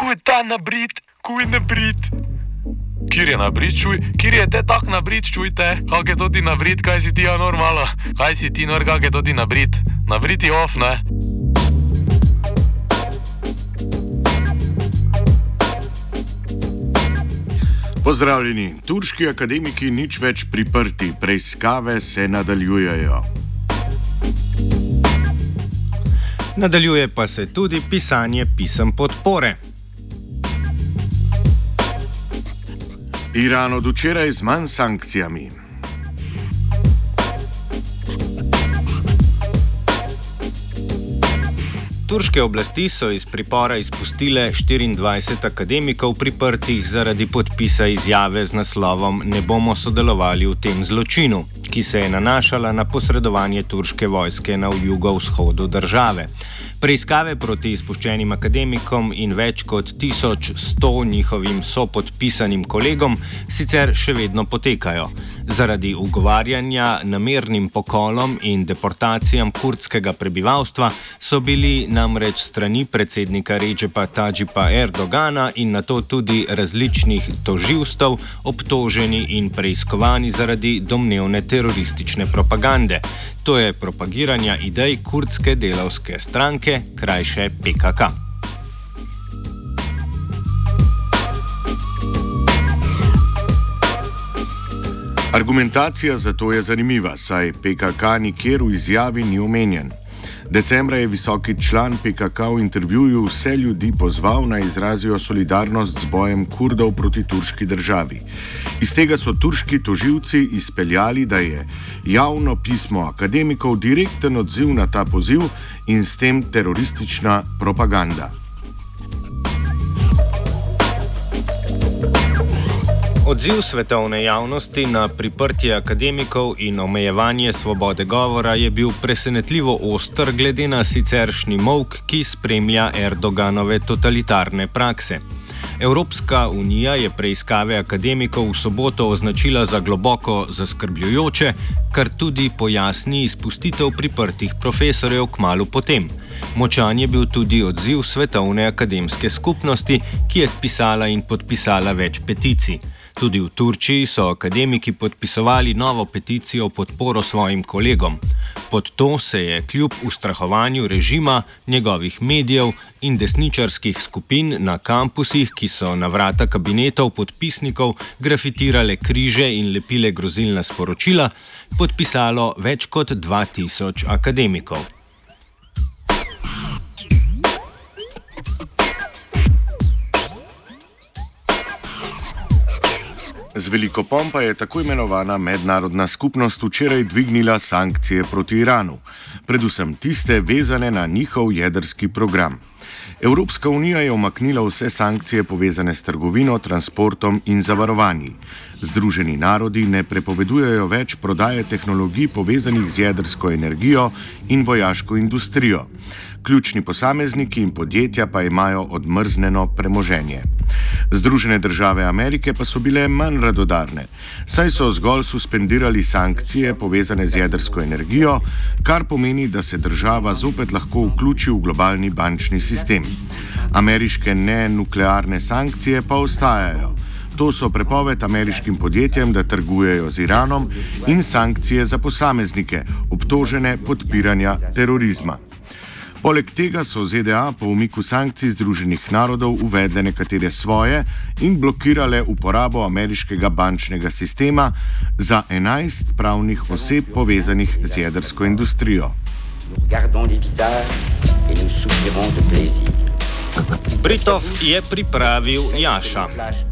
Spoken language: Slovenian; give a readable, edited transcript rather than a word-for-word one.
Čuj ta nabrit, kuj nabrit. Kjer je nabrit, čuj? Kjer je te tak nabrit, čujte? Kak je to ti nabrit, kaj si ti normalo? Kaj si ti kak je to ti nabrit? Nabrit je off, ne? Pozdravljeni, turški akademiki nič več priprti, preiskave se nadaljujejo. Nadaljuje pa se tudi pisanje pisem podpore. Iran od včeraj z manj sankcijami. Turške oblasti so iz pripora izpustile 24 akademikov priprtih zaradi podpisa izjave z naslovom "Ne bomo sodelovali v tem zločinu", ki se je nanašala na posredovanje turške vojske na jugovzhodu države. Preiskave proti izpuščenim akademikom in več kot 1100 njihovim sopodpisanim kolegom sicer še vedno potekajo. Zaradi ugovarjanja namernim pokolom in deportacijam kurdskega prebivalstva so bili namreč strani predsednika Redžepa Tadžipa Erdogana in nato tudi različnih tožilstev obtoženi in preiskovani zaradi domnevne teroristične propagande. To je propagiranja idej kurdske delavske stranke, krajše PKK. Argumentacija za to je zanimiva, saj PKK nikjer v izjavi ni omenjen. Decembra je visoki član PKK v intervjuju vse ljudi pozval, naj izrazijo solidarnost z bojem Kurdov proti turški državi. Iz tega so turški tožilci izpeljali, da je javno pismo akademikov direkten odziv na ta poziv in s tem teroristična propaganda. Odziv svetovne javnosti na priprtje akademikov in omejevanje svobode govora je bil presenetljivo oster glede na siceršnji molk, ki spremlja Erdoganove totalitarne prakse. Evropska unija je preiskave akademikov v soboto označila za globoko zaskrbljujoče, kar tudi pojasni izpustitev priprtih profesorjev kmalu potem. Močan je bil tudi odziv Svetovne akademske skupnosti, ki je spisala in podpisala več peticij. Tudi v Turčiji so akademiki podpisovali novo peticijo v podporo svojim kolegom. Pod to se je kljub ustrahovanju režima, njegovih medijev in desničarskih skupin na kampusih, ki so na vrata kabinetov podpisnikov grafitirale križe in lepile grozilna sporočila, podpisalo več kot 2000 akademikov. Z veliko pompa je tako imenovana mednarodna skupnost včeraj dvignila sankcije proti Iranu, predvsem tiste vezane na njihov jedrski program. Evropska unija je umaknila vse sankcije povezane s trgovino, transportom in zavarovanji. Združeni narodi ne prepovedujejo več prodaje tehnologij povezanih z jedrsko energijo in vojaško industrijo. Ključni posamezniki in podjetja pa imajo odmrznjeno premoženje. Združene države Amerike pa so bile manj radodarne, saj so zgolj suspendirali sankcije povezane z jedrsko energijo, kar pomeni, da se država zopet lahko vključi v globalni bančni sistem. Ameriške nenuklearne sankcije pa ostajajo. To so prepoved ameriškim podjetjem, da trgujejo z Iranom, in sankcije za posameznike, obtožene podpiranja terorizma. Poleg tega so ZDA po umiku sankcij Združenih narodov uvedle nekatere svoje in blokirale uporabo ameriškega bančnega sistema za 11 pravnih oseb povezanih z jedrsko industrijo. Britov je pripravil Jaša.